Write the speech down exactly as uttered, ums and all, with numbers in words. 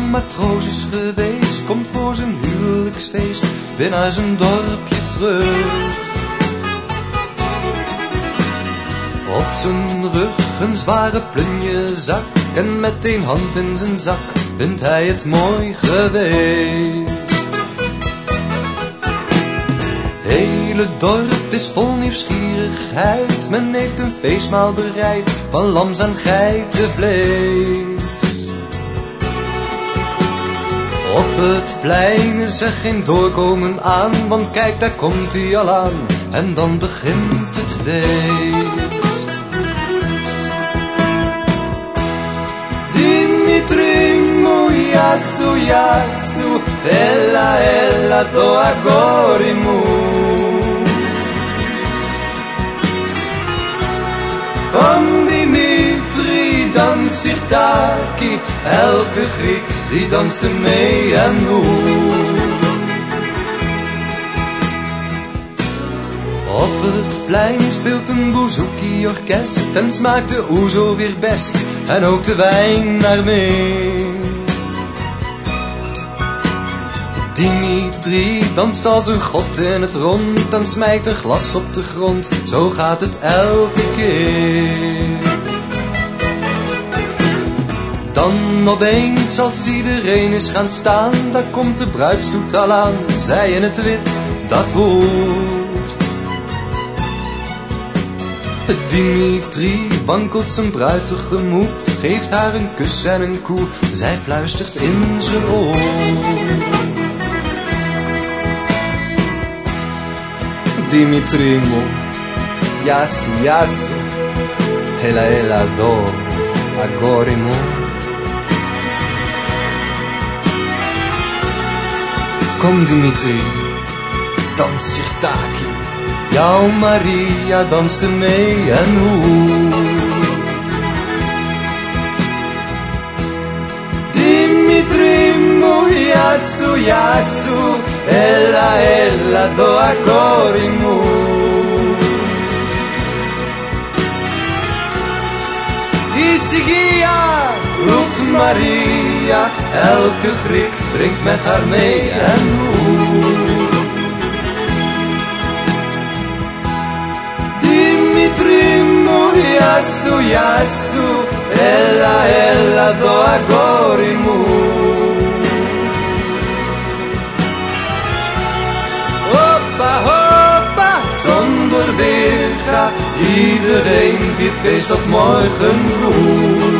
matroos is geweest, komt voor zijn huwelijksfeest weer naar zijn dorpje terug. Op zijn rug een zware plunjezak en met één hand in zijn zak vindt hij het mooi geweest. Het hele dorp is vol nieuwsgierigheid, men heeft een feestmaal bereid van lams en geitenvlees. Op het plein is er geen doorkomen aan, want kijk, daar komt hij al aan en dan begint het feest. Dimitri Muyasu Yasu, Ella Ella to Agorimu. Kom Dimitri, dans Sirtaki, elke Griek die danste mee en hoe. Op het plein speelt een bouzouki-orkest en smaakt de oezo weer best en ook de wijn naar mee. Dimitri danst als een god in het rond en smijt een glas op de grond, zo gaat het elke keer. Dan opeens als iedereen is gaan staan, daar komt de bruidstoet al aan, zij in het wit, dat woord. Dimitri wankelt zijn bruid tegemoet, geeft haar een kus en een koe, zij fluistert in zijn oor. Dimitri mo, yasu yasu, ela ela do, agorimo. Kom Dimitri, dans Sirtaki, jouw Maria danste mee en hoe. Dimitri mo, yasu yasu, ella ella do agorimu. Isigia, roept Maria, elke Griek drinkt met haar mee en hoe. Dimitri mo, yasu yasu, ella ella do agorimu. Hoppa hoppa, zonder weerga, iedereen viert feest tot morgen vroeg.